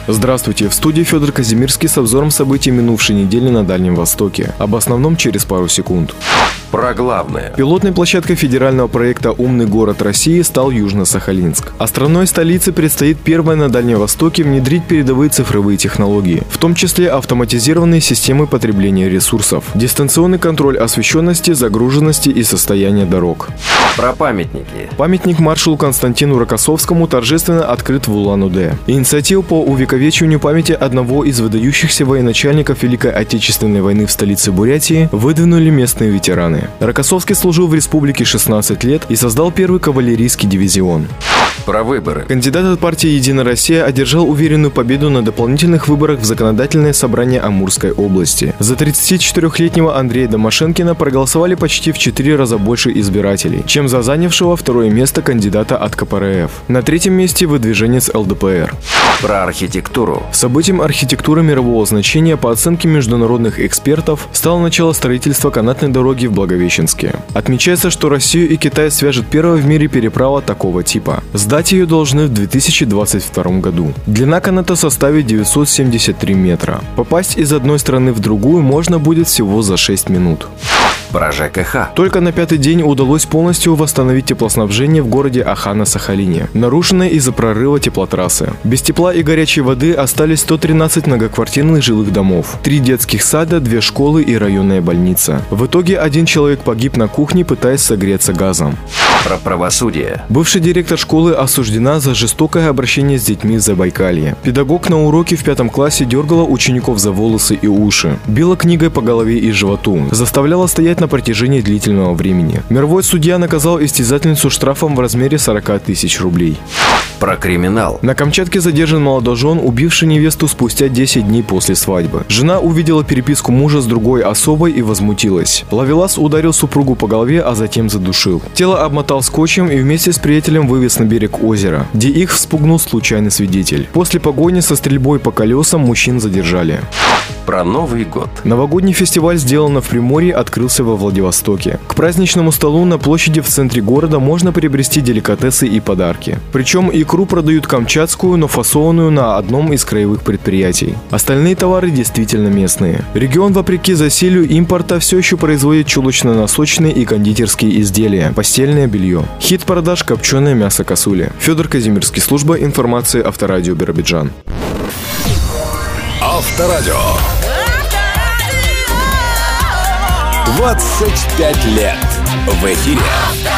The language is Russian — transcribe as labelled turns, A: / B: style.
A: Здравствуйте, в студии Федор Казимирский с обзором событий минувшей недели на Дальнем Востоке. Об основном через пару секунд.
B: Про главное.
A: Пилотной площадкой федерального проекта «Умный город России» стал Южно-Сахалинск. Островной столице предстоит первой на Дальнем Востоке внедрить передовые цифровые технологии, в том числе автоматизированные системы потребления ресурсов, дистанционный контроль освещенности, загруженности и состояния дорог.
B: Про памятники.
A: Памятник маршалу Константину Рокоссовскому торжественно открыт в Улан-Удэ. Инициативу по увековечиванию памяти одного из выдающихся военачальников Великой Отечественной войны в столице Бурятии выдвинули местные ветераны. Рокоссовский служил в республике 16 лет и создал первый кавалерийский дивизион.
B: Про выборы.
A: Кандидат от партии «Единая Россия» одержал уверенную победу на дополнительных выборах в законодательное собрание Амурской области. За 34-летнего Андрея Домашенкина проголосовали почти в 4 раза больше избирателей, чем за занявшего второе место кандидата от КПРФ. На третьем месте выдвиженец ЛДПР.
B: Про архитектуру.
A: Событием архитектуры мирового значения по оценке международных экспертов стало начало строительства канатной дороги в Благовещенске. Отмечается, что Россию и Китай свяжет первая в мире переправа такого типа. Сдать ее должны в 2022 году. Длина каната составит 973 метра. Попасть из одной страны в другую можно будет всего за 6 минут.
B: Про ЖКХ.
A: Только на 5-й день удалось полностью восстановить теплоснабжение в городе Аха на Сахалине, нарушенное из-за прорыва теплотрассы. Без тепла и горячей воды остались 113 многоквартирных жилых домов, 3 детских сада, 2 школы и районная больница. В итоге 1 человек погиб на кухне, пытаясь согреться газом.
B: Про правосудие.
A: Бывший директор школы осуждена за жестокое обращение с детьми в Забайкалье. Педагог на уроке в 5 классе дергала учеников за волосы и уши, била книгой по голове и животу, заставляла стоять на протяжении длительного времени. Мировой судья наказал истязательницу штрафом в размере 40 тысяч рублей.
B: Про криминал.
A: На Камчатке задержан молодожен, убивший невесту спустя 10 дней после свадьбы. Жена увидела переписку мужа с другой особой и возмутилась. Ловелас ударил супругу по голове, а затем задушил. Тело обмотал скотчем и вместе с приятелем вывез на берег озера, где их вспугнул случайный свидетель. После погони со стрельбой по колесам мужчин задержали.
B: Про Новый год.
A: Новогодний фестиваль «Сделано в Приморье» открылся во Владивостоке. К праздничному столу на площади в центре города можно приобрести деликатесы и подарки. Причем икру продают камчатскую, но фасованную на одном из краевых предприятий. Остальные товары действительно местные. Регион, вопреки засилию импорта, все еще производит чулочно-носочные и кондитерские изделия, постельное белье. Хит продаж – копченое мясо косули. Федор Казимирский, служба информации Авторадио Биробиджан.
C: Авторадио. 25 лет в эфире.